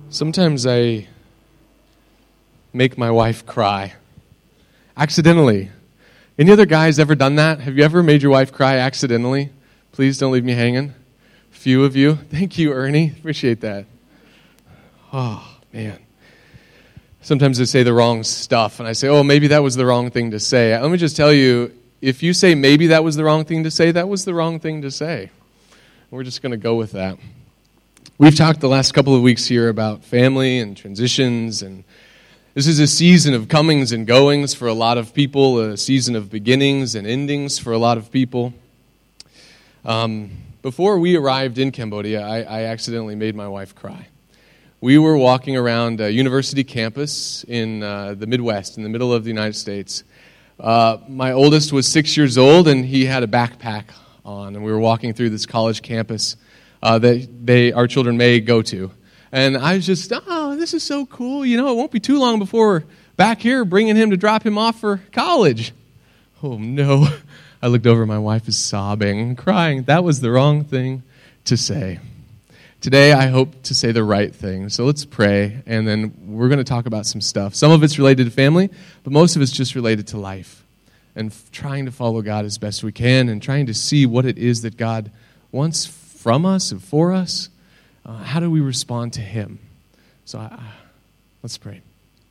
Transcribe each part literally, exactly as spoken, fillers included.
Sometimes I make my wife cry. Accidentally. Any other guys ever done that? Have you ever made your wife cry accidentally? Please don't leave me hanging. A few of you. Thank you, Ernie. Appreciate that. Oh, man. Sometimes I say the wrong stuff, and I say, oh, maybe that was the wrong thing to say. Let me just tell you, if you say maybe that was the wrong thing to say, that was the wrong thing to say. We're just going to go with that. We've talked the last couple of weeks here about family and transitions, and this is a season of comings and goings for a lot of people, a season of beginnings and endings for a lot of people. Um, before we arrived in Cambodia, I, I accidentally made my wife cry. We were walking around a university campus in uh, the Midwest, in the middle of the United States. Uh, my oldest was six years old, and he had a backpack on, and we were walking through this college campus uh, that they, our children may go to. And I was just, oh, this is so cool. You know, it won't be too long before we're back here bringing him to drop him off for college. Oh, no. I looked over, my wife is sobbing, crying. That was the wrong thing to say. Today, I hope to say the right thing. So let's pray, and then we're going to talk about some stuff. Some of it's related to family, but most of it's just related to life and f- trying to follow God as best we can and trying to see what it is that God wants from us and for us. Uh, how do we respond to Him? So uh, let's pray.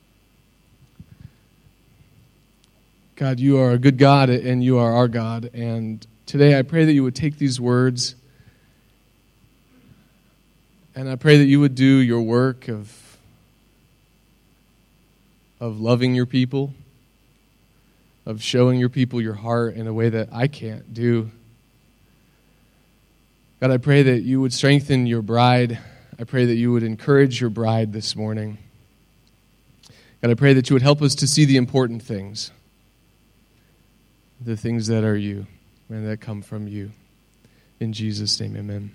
God, you are a good God, and you are our God. And today I pray that you would take these words, and I pray that you would do your work of, of loving your people, of showing your people your heart in a way that I can't do. God, I pray that you would strengthen your bride. I pray that you would encourage your bride this morning. God, I pray that you would help us to see the important things, the things that are you and that come from you. In Jesus' name, amen.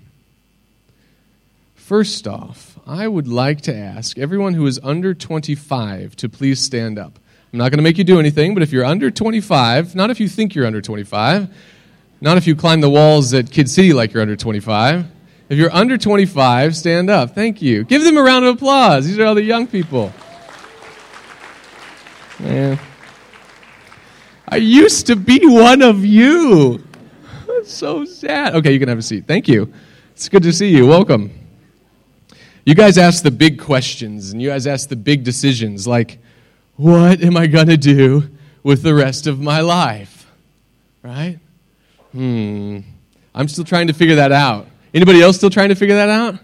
First off, I would like to ask everyone who is under twenty-five to please stand up. I'm not going to make you do anything, but if you're under twenty-five, not if you think you're under twenty-five, not if you climb the walls at Kid City like you're under twenty-five. If you're under twenty-five, stand up. Thank you. Give them a round of applause. These are all the young people. Man. I used to be one of you. That's so sad. Okay, you can have a seat. Thank you. It's good to see you. Welcome. You guys ask the big questions, and you guys ask the big decisions, like, what am I going to do with the rest of my life? Right? Hmm. I'm still trying to figure that out. Anybody else still trying to figure that out?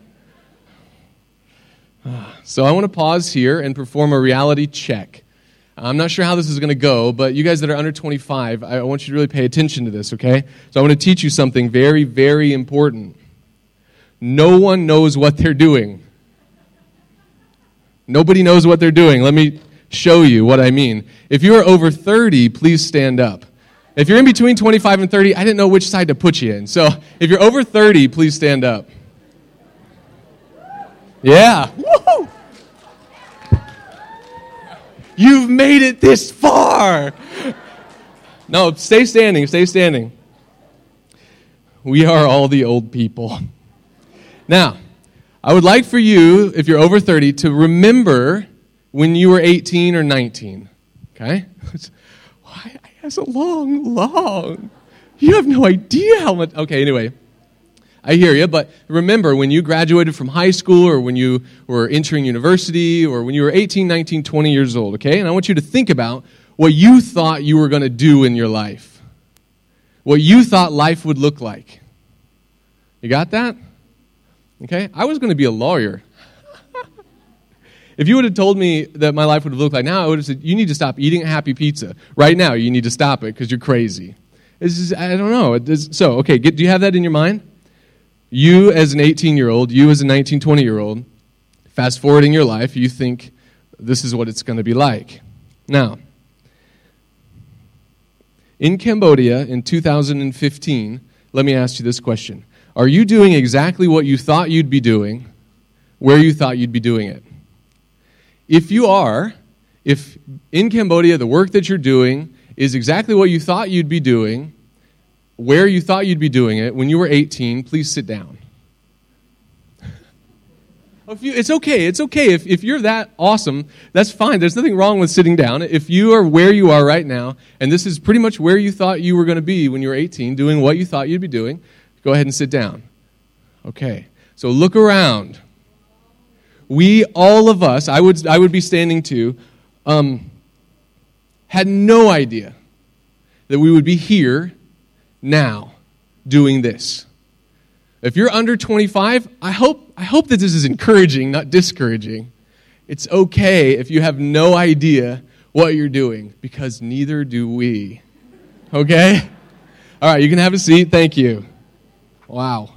So I want to pause here and perform a reality check. I'm not sure how this is going to go, but you guys that are under twenty-five, I want you to really pay attention to this, okay? So I want to teach you something very, very important. No one knows what they're doing. Nobody knows what they're doing. Let me show you what I mean. If you are over thirty, please stand up. If you're in between twenty-five and thirty, I didn't know which side to put you in. So if you're over thirty, please stand up. Yeah. Woo! You've made it this far. No, stay standing, stay standing. We are all the old people. Now, I would like for you, if you're over thirty, to remember when you were eighteen or nineteen. Okay? Why? That's a long, long. You have no idea how much. Okay, anyway. I hear you, but remember when you graduated from high school or when you were entering university or when you were eighteen, nineteen, twenty years old, okay? And I want you to think about what you thought you were going to do in your life. What you thought life would look like. You got that? Okay? I was going to be a lawyer. If you would have told me that my life would have looked like now, I would have said, you need to stop eating a Happy Pizza. Right now, you need to stop it because you're crazy. This is, I don't know. Is, so, okay, get, do you have that in your mind? You as an eighteen-year-old, you as a nineteen, twenty-year-old, fast forwarding your life, you think this is what it's going to be like. Now, in Cambodia in two thousand fifteen, let me ask you this question. Are you doing exactly what you thought you'd be doing, where you thought you'd be doing it? If you are, if in Cambodia the work that you're doing is exactly what you thought you'd be doing, where you thought you'd be doing it when you were eighteen, please sit down. If you, it's okay. It's okay. If, if you're that awesome, that's fine. There's nothing wrong with sitting down. If you are where you are right now, and this is pretty much where you thought you were going to be when you were eighteen, doing what you thought you'd be doing, go ahead and sit down. Okay. So look around. We, all of us, I would, I would be standing too, um, had no idea that we would be here now doing this. If you're under twenty-five, I hope I hope that this is encouraging, not discouraging. It's okay if you have no idea what you're doing, because neither do we. Okay? All right, you can have a seat. Thank you. Wow.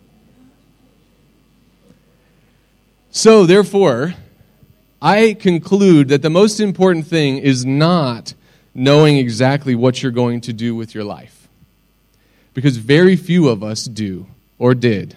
So, therefore, I conclude that the most important thing is not knowing exactly what you're going to do with your life, because very few of us do. Or did.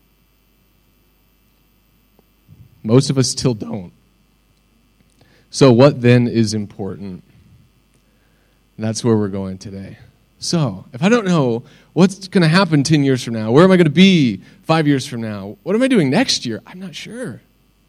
Most of us still don't. So what then is important? That's where we're going today. So, if I don't know what's going to happen ten years from now, where am I going to be five years from now, what am I doing next year? I'm not sure.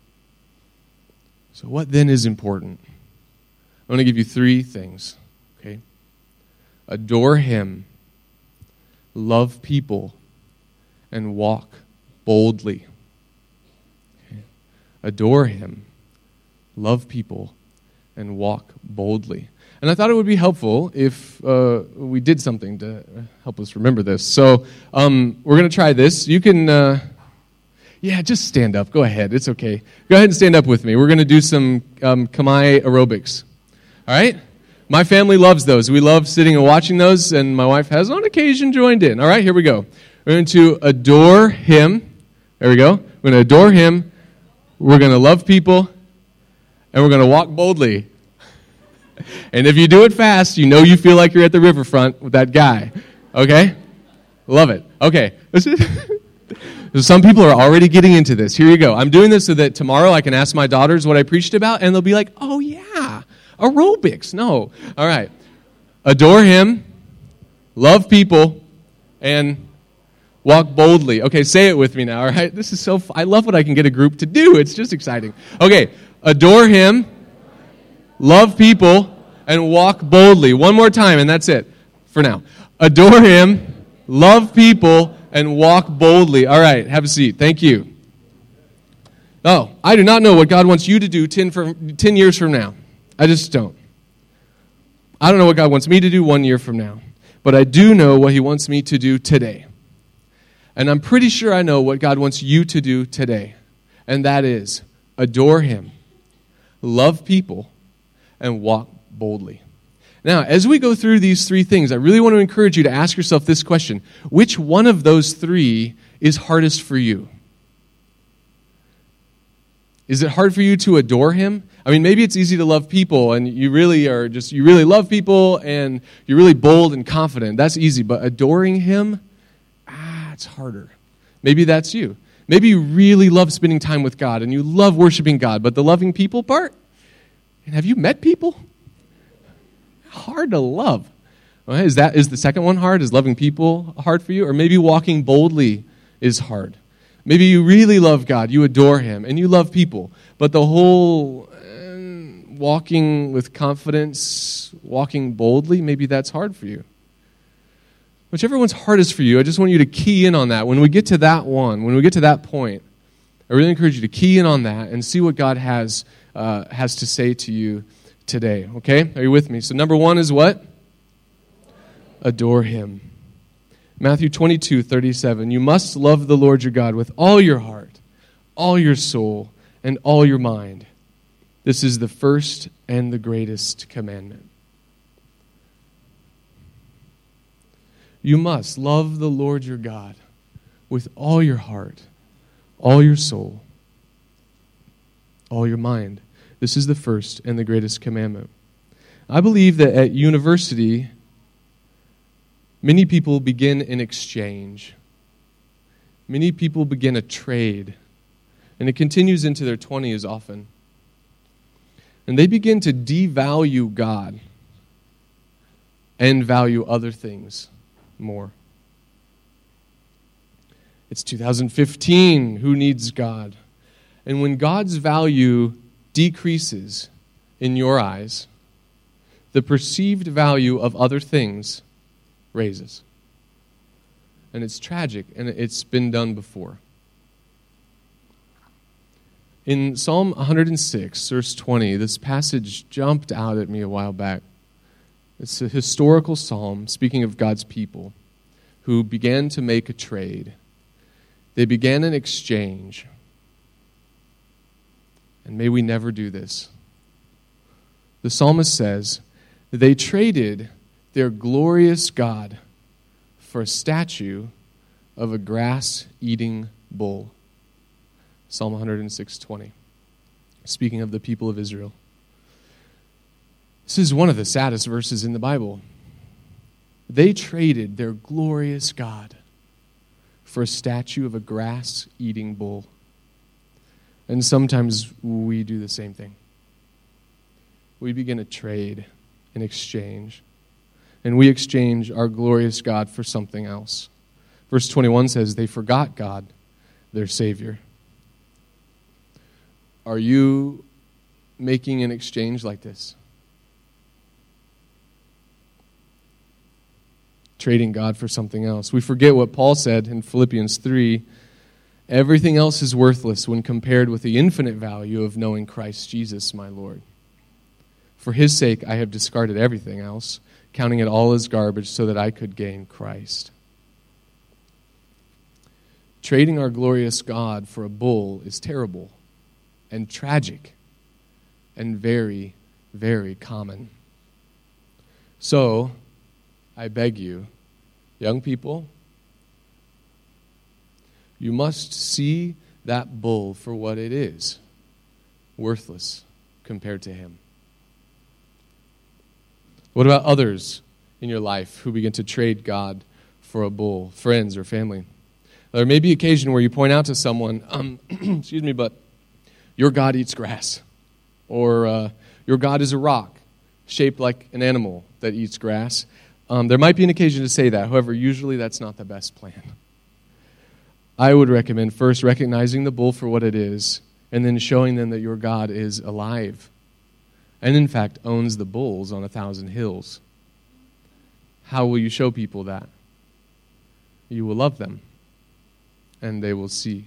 So what then is important? I'm going to give you three things. Okay? Adore Him. Love people. And walk boldly. Okay. Adore Him, love people, and walk boldly. And I thought it would be helpful if uh, we did something to help us remember this. So um, we're going to try this. You can, uh, yeah, just stand up. Go ahead. It's okay. Go ahead and stand up with me. We're going to do some um, Kamai aerobics. All right? My family loves those. We love sitting and watching those, and my wife has on occasion joined in. All right, here we go. We're going to adore Him. There we go. We're going to adore Him. We're going to love people. And we're going to walk boldly. And if you do it fast, you know you feel like you're at the riverfront with that guy. Okay? Love it. Okay. Some people are already getting into this. Here you go. I'm doing this so that tomorrow I can ask my daughters what I preached about, and they'll be like, oh, yeah, aerobics. No. All right. Adore Him. Love people. And walk boldly. Okay, say it with me now, all right? This is so fun. I love what I can get a group to do. It's just exciting. Okay, adore Him, love people, and walk boldly. One more time, and that's it for now. Adore Him, love people, and walk boldly. All right, have a seat. Thank you. Oh, I do not know what God wants you to do ten, from, ten years from now. I just don't. I don't know what God wants me to do one year from now. But I do know what He wants me to do today. And I'm pretty sure I know what God wants you to do today. And that is adore Him, love people, and walk boldly. Now, as we go through these three things, I really want to encourage you to ask yourself this question. Which one of those three is hardest for you? Is it hard for you to adore Him? I mean, maybe it's easy to love people, and you really are just, you really love people, and you're really bold and confident. That's easy. But adoring Him, it's harder. Maybe that's you. Maybe you really love spending time with God and you love worshiping God, but the loving people part? And have you met people? Hard to love. Well, is that is the second one hard? Is loving people hard for you? Or maybe walking boldly is hard. Maybe you really love God, you adore Him, and you love people, but the whole uh, walking with confidence, walking boldly, maybe that's hard for you. Whichever one's hardest for you, I just want you to key in on that. When we get to that one, when we get to that point, I really encourage you to key in on that and see what God has uh, has to say to you today. Okay? Are you with me? So number one is what? Adore Him. Matthew twenty-two thirty-seven. You must love the Lord your God with all your heart, all your soul, and all your mind. This is the first and the greatest commandment. You must love the Lord your God with all your heart, all your soul, all your mind. This is the first and the greatest commandment. I believe that at university, many people begin an exchange. Many people begin a trade. And it continues into their twenties often. And they begin to devalue God and value other things more. It's two thousand fifteen. Who needs God? And when God's value decreases in your eyes, the perceived value of other things raises. And it's tragic, and it's been done before. In Psalm one hundred six, verse twenty, this passage jumped out at me a while back. It's a historical psalm speaking of God's people who began to make a trade. They began an exchange. And may we never do this. The psalmist says, they traded their glorious God for a statue of a grass-eating bull. Psalm one hundred six twenty. Speaking of the people of Israel. This is one of the saddest verses in the Bible. They traded their glorious God for a statue of a grass-eating bull. And sometimes we do the same thing. We begin to trade and exchange. And we exchange our glorious God for something else. Verse twenty-one says, they forgot God, their Savior. Are you making an exchange like this? Trading God for something else. We forget what Paul said in Philippians three. Everything else is worthless when compared with the infinite value of knowing Christ Jesus, my Lord. For his sake, I have discarded everything else, counting it all as garbage so that I could gain Christ. Trading our glorious God for a bull is terrible and tragic and very, very common. So, I beg you, young people, you must see that bull for what it is, worthless compared to him. What about others in your life who begin to trade God for a bull, friends or family? There may be occasion where you point out to someone, um, excuse me, but your God eats grass. Or uh, your God is a rock shaped like an animal that eats grass. Um, there might be an occasion to say that. However, usually that's not the best plan. I would recommend first recognizing the bull for what it is, and then showing them that your God is alive, and in fact owns the bulls on a thousand hills. How will you show people that? You will love them, and they will see.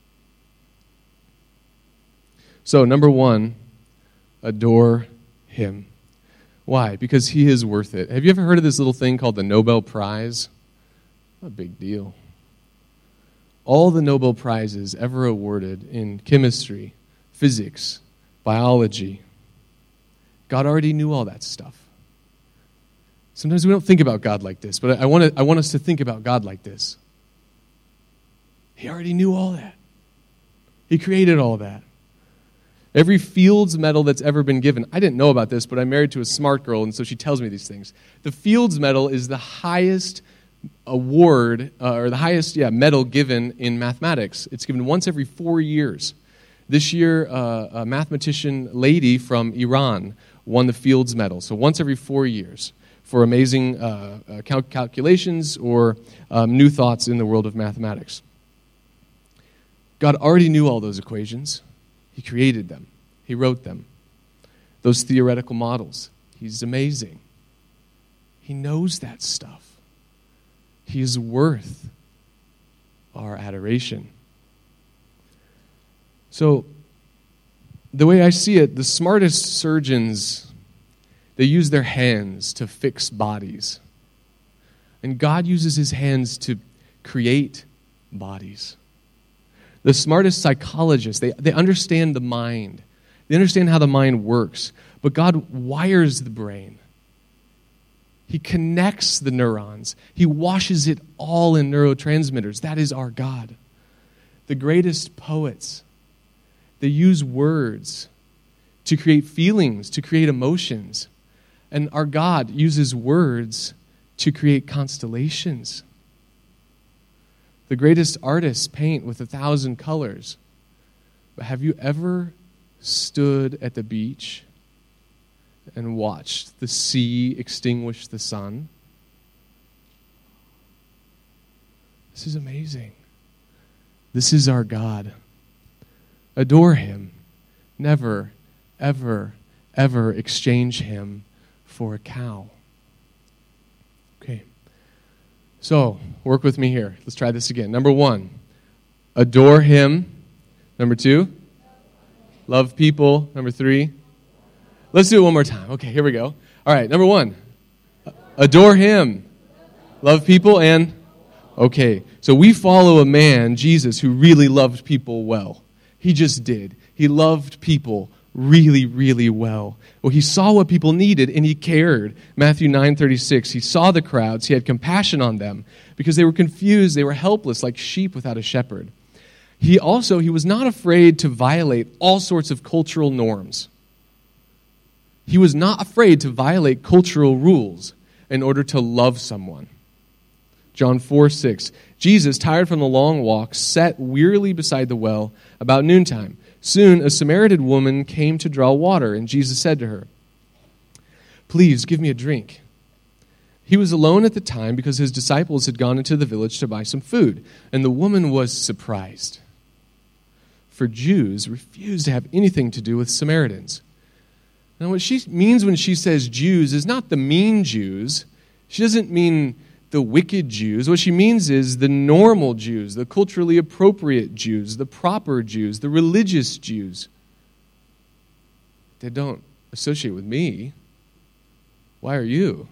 So, number one, adore him. Why? Because he is worth it. Have you ever heard of this little thing called the Nobel Prize? What a big deal. All the Nobel Prizes ever awarded in chemistry, physics, biology, God already knew all that stuff. Sometimes we don't think about God like this, but I want to, I want us to think about God like this. He already knew all that. He created all that. Every Fields Medal that's ever been given. I didn't know about this, but I'm married to a smart girl, and so she tells me these things. The Fields Medal is the highest award, uh, or the highest yeah, medal given in mathematics. It's given once every four years. This year, uh, a mathematician lady from Iran won the Fields Medal. So once every four years for amazing uh, uh, cal- calculations or um, new thoughts in the world of mathematics. God already knew all those equations. He created them. He wrote them. Those theoretical models. He's amazing. He knows that stuff. He is worth our adoration. So, the way I see it, the smartest surgeons, they use their hands to fix bodies. And God uses his hands to create bodies. The smartest psychologists, they, they understand the mind. They understand how the mind works. But God wires the brain. He connects the neurons. He washes it all in neurotransmitters. That is our God. The greatest poets, they use words to create feelings, to create emotions. And our God uses words to create constellations. The greatest artists paint with a thousand colors. But have you ever stood at the beach and watched the sea extinguish the sun? This is amazing. This is our God. Adore him. Never, ever, ever exchange him for a cow. Okay. So, work with me here. Let's try this again. Number one, adore him. Number two, love people. Number three, let's do it one more time. Okay, here we go. All right, number one, adore him. Love people and, okay. So we follow a man, Jesus, who really loved people well. He just did. He loved people really, really well. Well, he saw what people needed, and he cared. Matthew nine thirty-six, he saw the crowds. He had compassion on them because they were confused. They were helpless like sheep without a shepherd. He also, he was not afraid to violate all sorts of cultural norms. He was not afraid to violate cultural rules in order to love someone. John four six, Jesus, tired from the long walk, sat wearily beside the well about noontime. Soon a Samaritan woman came to draw water, and Jesus said to her, "Please give me a drink." He was alone at the time because his disciples had gone into the village to buy some food, and the woman was surprised. For Jews refused to have anything to do with Samaritans. Now, what she means when she says Jews is not the mean Jews. She doesn't mean the wicked Jews. What she means is the normal Jews, the culturally appropriate Jews, the proper Jews, the religious Jews. They don't associate with me. Why are you?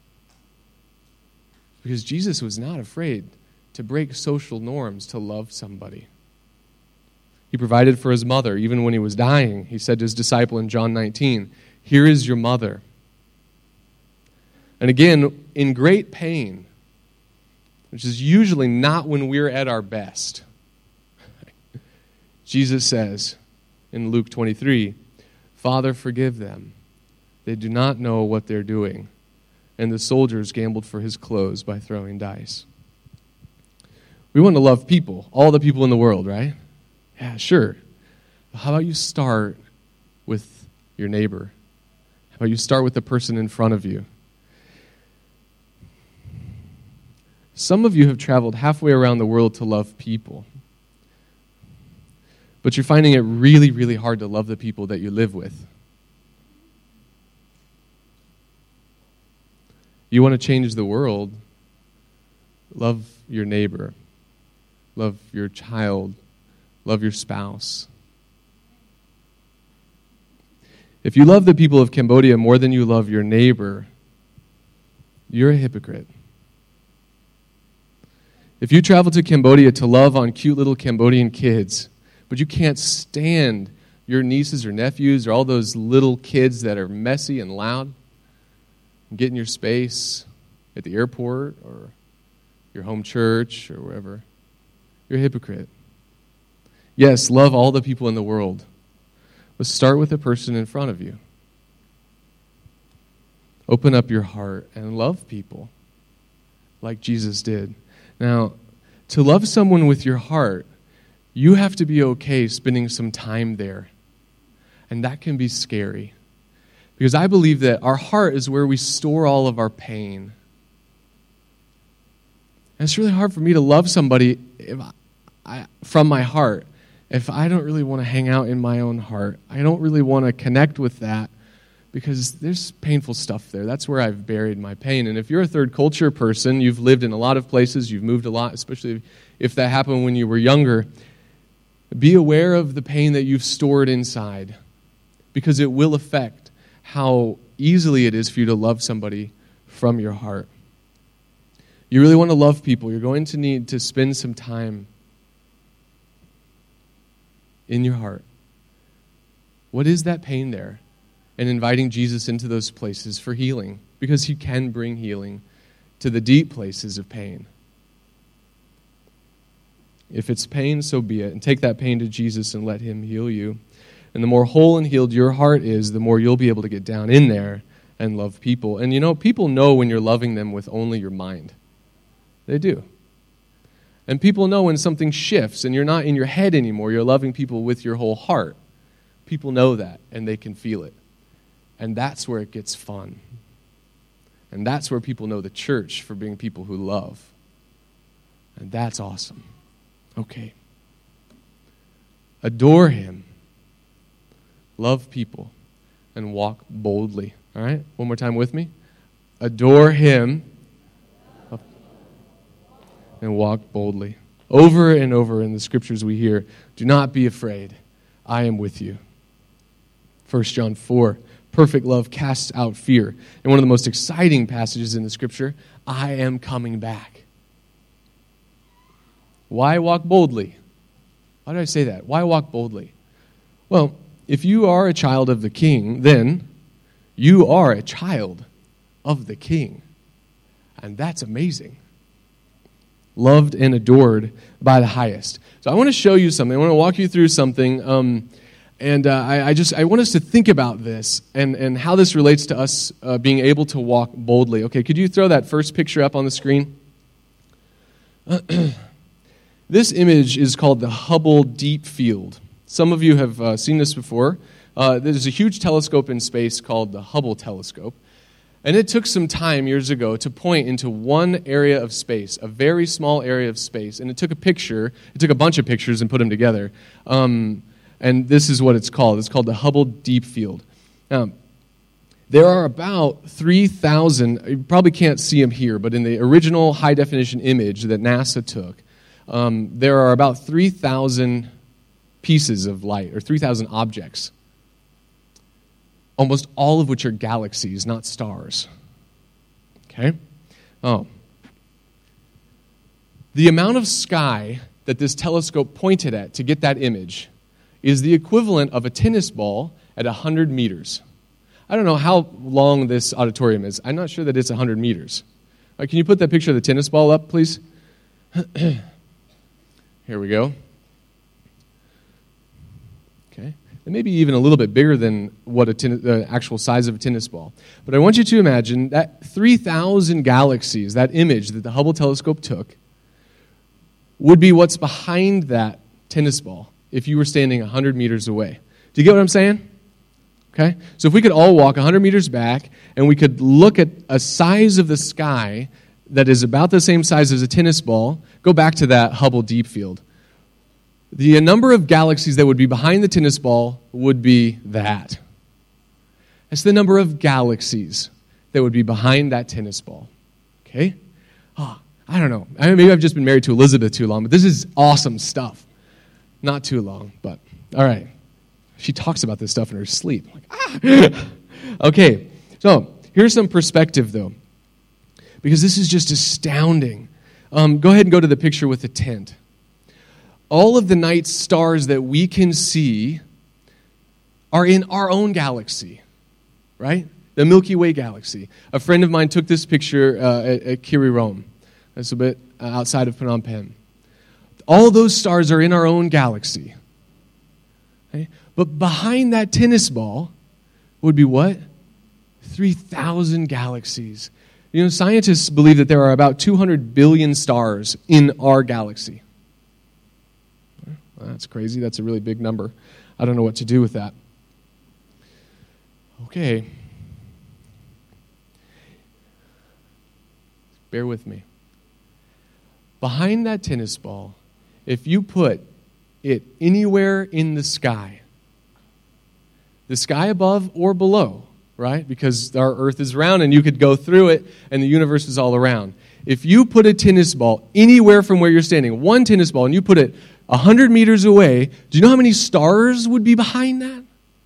Because Jesus was not afraid to break social norms to love somebody. He provided for his mother. Even when he was dying, he said to his disciple in John nineteen, "Here is your mother." And again, in great pain, which is usually not when we're at our best, Jesus says in Luke twenty-three, "Father, forgive them. They do not know what they're doing." And the soldiers gambled for his clothes by throwing dice. We want to love people, all the people in the world, right? Yeah, sure. But how about you start with your neighbor? How about you start with the person in front of you? Some of you have traveled halfway around the world to love people. But you're finding it really, really hard to love the people that you live with. You want to change the world, love your neighbor, love your child, love your spouse. If you love the people of Cambodia more than you love your neighbor, you're a hypocrite. If you travel to Cambodia to love on cute little Cambodian kids, but you can't stand your nieces or nephews or all those little kids that are messy and loud, and get in your space at the airport or your home church or wherever, you're a hypocrite. Yes, love all the people in the world, but start with the person in front of you. Open up your heart and love people like Jesus did. Now, to love someone with your heart, you have to be okay spending some time there. And that can be scary. Because I believe that our heart is where we store all of our pain. And it's really hard for me to love somebody if I, from my heart if I don't really want to hang out in my own heart. I don't really want to connect with that because there's painful stuff there. That's where I've buried my pain. And if you're a third culture person, you've lived in a lot of places, you've moved a lot, especially if that happened when you were younger, be aware of the pain that you've stored inside because it will affect how easily it is for you to love somebody from your heart. You really want to love people, you're going to need to spend some time in your heart. What is that pain there? And inviting Jesus into those places for healing, because he can bring healing to the deep places of pain. If it's pain, so be it. And take that pain to Jesus and let him heal you. And the more whole and healed your heart is, the more you'll be able to get down in there and love people. And you know, people know when you're loving them with only your mind. They do. And people know when something shifts and you're not in your head anymore, you're loving people with your whole heart. People know that and they can feel it. And that's where it gets fun. And that's where people know the church for being people who love. And that's awesome. Okay. adore him, love people, and walk boldly. All right? One more time with me. Adore him and walk boldly. Over and over in the scriptures we hear, do not be afraid. I am with you. First John four, perfect love casts out fear. And one of the most exciting passages in the scripture, I am coming back. Why walk boldly? Why did I say that? Why walk boldly? Well, if you are a child of the King, then you are a child of the King. And that's amazing. Loved and adored by the highest. So I want to show you something. I want to walk you through something. Um, and uh, I, I just I want us to think about this and, and how this relates to us uh, being able to walk boldly. Okay, could you throw that first picture up on the screen? This image is called the Hubble Deep Field. Some of you have uh, seen this before. Uh, there's a huge telescope in space called the Hubble telescope. And it took some time years ago to point into one area of space, a very small area of space. And it took a picture, it took a bunch of pictures and put them together. Um, and this is what it's called. It's called the Hubble Deep Field. Now, there are about three thousand, you probably can't see them here, but in the original high-definition image that NASA took, um, there are about three thousand pieces of light, or three thousand objects, almost all of which are galaxies, not stars. Okay? Oh. The amount of sky that this telescope pointed at to get that image is the equivalent of a tennis ball at one hundred meters. I don't know how long this auditorium is. I'm not sure that it's one hundred meters. All right, can you put that picture of the tennis ball up, please? Here we go. Okay. It may be even a little bit bigger than what a ten- the actual size of a tennis ball. But I want you to imagine that three thousand galaxies, that image that the Hubble telescope took, would be what's behind that tennis ball if you were standing one hundred meters away. Do you get what I'm saying? Okay? So if we could all walk one hundred meters back and we could look at a size of the sky that is about the same size as a tennis ball, go back to that Hubble Deep Field. The number of galaxies that would be behind the tennis ball would be that. That's the number of galaxies that would be behind that tennis ball. Okay? Oh, I don't know. I mean, maybe I've just been married to Elizabeth too long, but this is awesome stuff. Not too long, but all right. She talks about this stuff in her sleep. I'm like, ah! Okay, so here's some perspective, though, because this is just astounding. Um, go ahead and go to the picture with the tent. All of the night stars that we can see are in our own galaxy, right? The Milky Way galaxy. A friend of mine took this picture uh, at, at Kiri Rome. That's a bit outside of Phnom Penh. All those stars are in our own galaxy. Okay? But behind that tennis ball would be what? three thousand galaxies. You know, scientists believe that there are about two hundred billion stars in our galaxy. Well, that's crazy. That's a really big number. I don't know what to do with that. Okay. Bear with me. Behind that tennis ball, if you put it anywhere in the sky, the sky above or below, right? Because our earth is round and you could go through it and the universe is all around. If you put a tennis ball anywhere from where you're standing, one tennis ball, and you put it one hundred meters away, do you know how many stars would be behind that?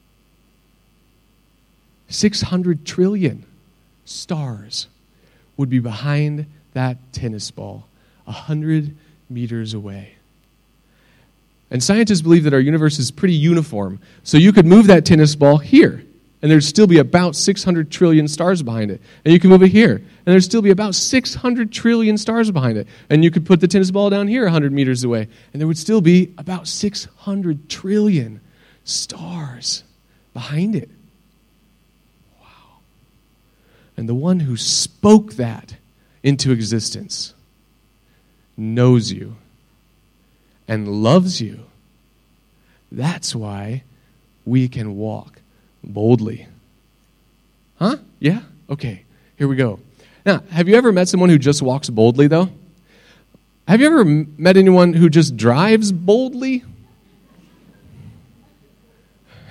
six hundred trillion stars would be behind that tennis ball, one hundred meters away. And scientists believe that our universe is pretty uniform. So you could move that tennis ball here, and there'd still be about six hundred trillion stars behind it. And you can move it here, and there'd still be about six hundred trillion stars behind it. And you could put the tennis ball down here one hundred meters away, and there would still be about six hundred trillion stars behind it. Wow. And the one who spoke that into existence knows you and loves you. That's why we can walk boldly. Huh? Yeah? Okay, here we go. Now, have you ever met someone who just walks boldly, though? Have you ever met anyone who just drives boldly?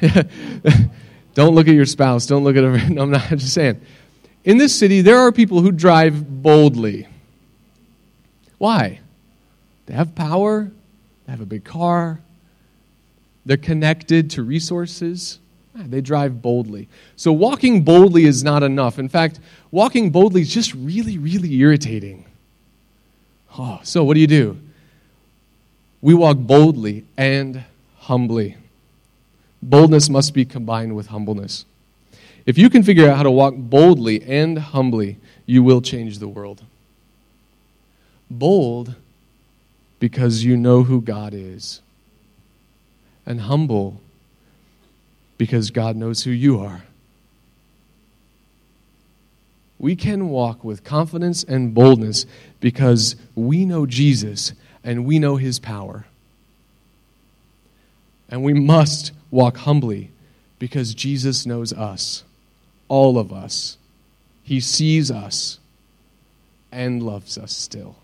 Don't look at your spouse. Don't look at her. No, I'm not I'm just saying. In this city, there are people who drive boldly. Why? They have power. They have a big car. They're connected to resources. They drive boldly. So walking boldly is not enough. In fact, walking boldly is just really, really irritating. Oh, so what do you do? We walk boldly and humbly. Boldness must be combined with humbleness. If you can figure out how to walk boldly and humbly, you will change the world. Bold because you know who God is. And humble because God knows who you are. We can walk with confidence and boldness because we know Jesus and we know his power. And we must walk humbly because Jesus knows us, all of us. He sees us and loves us still.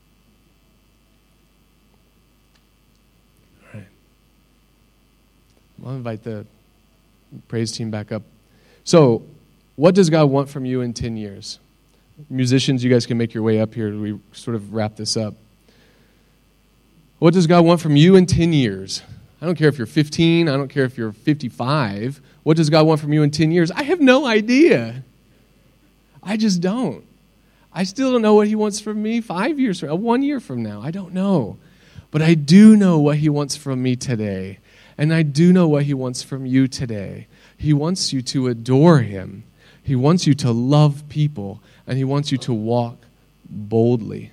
All right. I'll invite the praise team back up. So, what does God want from you in ten years? Musicians, you guys can make your way up here as we sort of wrap this up. What does God want from you in ten years? I don't care if you're fifteen. I don't care if you're fifty-five. What does God want from you in ten years? I have no idea. I just don't. I still don't know what he wants from me five years from now, one year from now. I don't know. But I do know what he wants from me today. And I do know what he wants from you today. He wants you to adore him. He wants you to love people. And he wants you to walk boldly.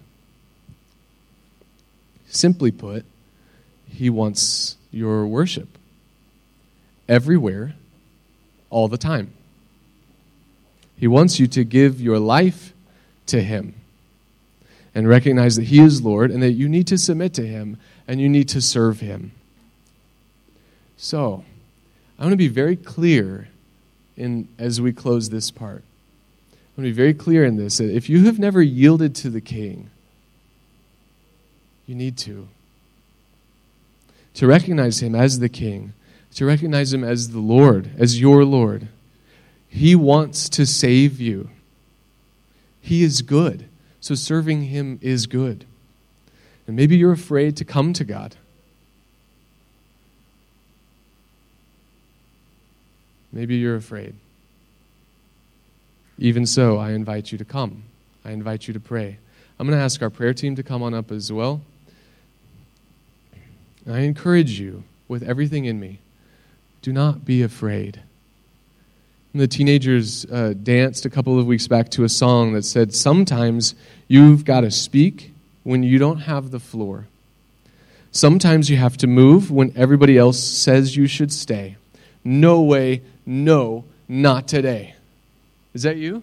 Simply put, he wants your worship. Everywhere, all the time. He wants you to give your life to him. And recognize that he is Lord and that you need to submit to him and you need to serve him. So, I want to be very clear in as we close this part. I want to be very clear in this, that if you have never yielded to the King, you need to. To recognize him as the King, to recognize him as the Lord, as your Lord. He wants to save you. He is good, so serving him is good. And maybe you're afraid to come to God. Maybe you're afraid. Even so, I invite you to come. I invite you to pray. I'm going to ask our prayer team to come on up as well. And I encourage you, with everything in me, do not be afraid. And the teenagers uh, danced a couple of weeks back to a song that said, sometimes you've got to speak when you don't have the floor. Sometimes you have to move when everybody else says you should stay. No way, no, not today. Is that you?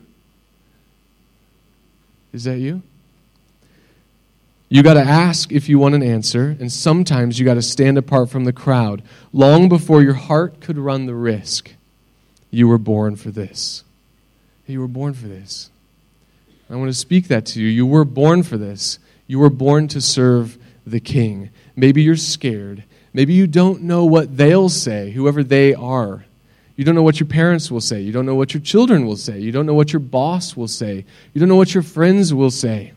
Is that you? You got to ask if you want an answer, and sometimes you got to stand apart from the crowd. Long before your heart could run the risk, you were born for this. You were born for this. I want to speak that to you. You were born for this. You were born to serve the King. Maybe you're scared. Maybe you don't know what they'll say, whoever they are. You don't know what your parents will say. You don't know what your children will say. You don't know what your boss will say. You don't know what your friends will say.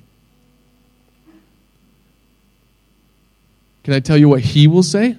Can I tell you what he will say?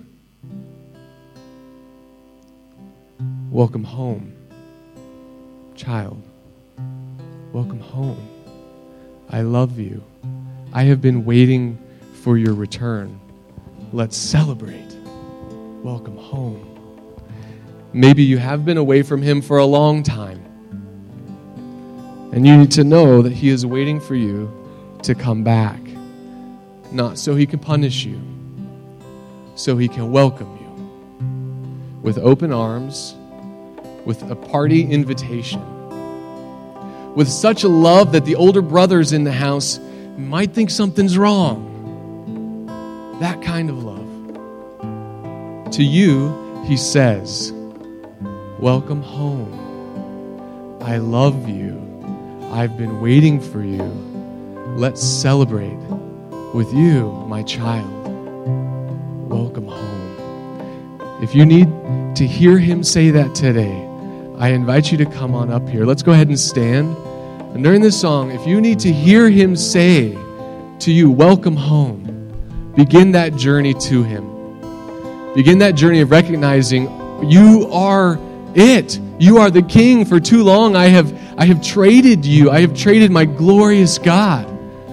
Welcome home, child. Welcome home. I love you. I have been waiting for your return. Let's celebrate. Welcome home. Maybe you have been away from him for a long time. And you need to know that he is waiting for you to come back. Not so he can punish you, so he can welcome you with open arms, with a party invitation, with such a love that the older brothers in the house might think something's wrong. That kind of love. To you, he says, welcome home. I love you. I've been waiting for you. Let's celebrate with you, my child. Welcome home. If you need to hear him say that today, I invite you to come on up here. Let's go ahead and stand. And during this song, if you need to hear him say to you, welcome home, begin that journey to him. Begin that journey of recognizing you are it. You are the king. For too long I have I have traded you. I have traded my glorious God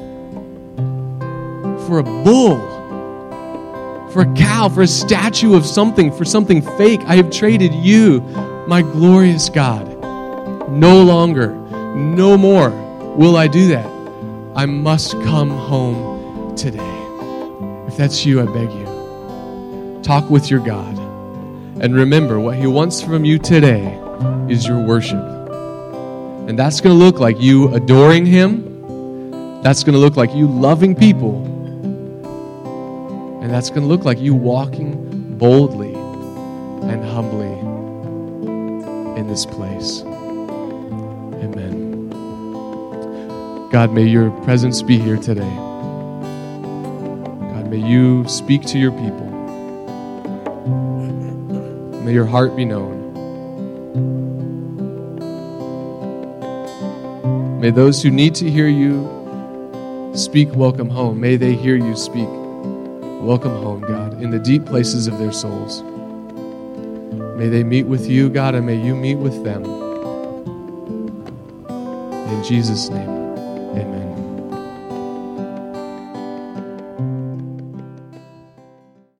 for a bull, for a cow, for a statue of something, for something fake. I have traded you, my glorious God. No longer, no more will I do that. I must come home today. If that's you, I beg you, talk with your God. And remember, what he wants from you today is your worship. And that's going to look like you adoring him. That's going to look like you loving people. And that's going to look like you walking boldly and humbly in this place. Amen. God, may your presence be here today. God, may you speak to your people. May your heart be known. May those who need to hear you speak welcome home. May they hear you speak welcome home, God, in the deep places of their souls. May they meet with you, God, and may you meet with them. In Jesus' name, amen.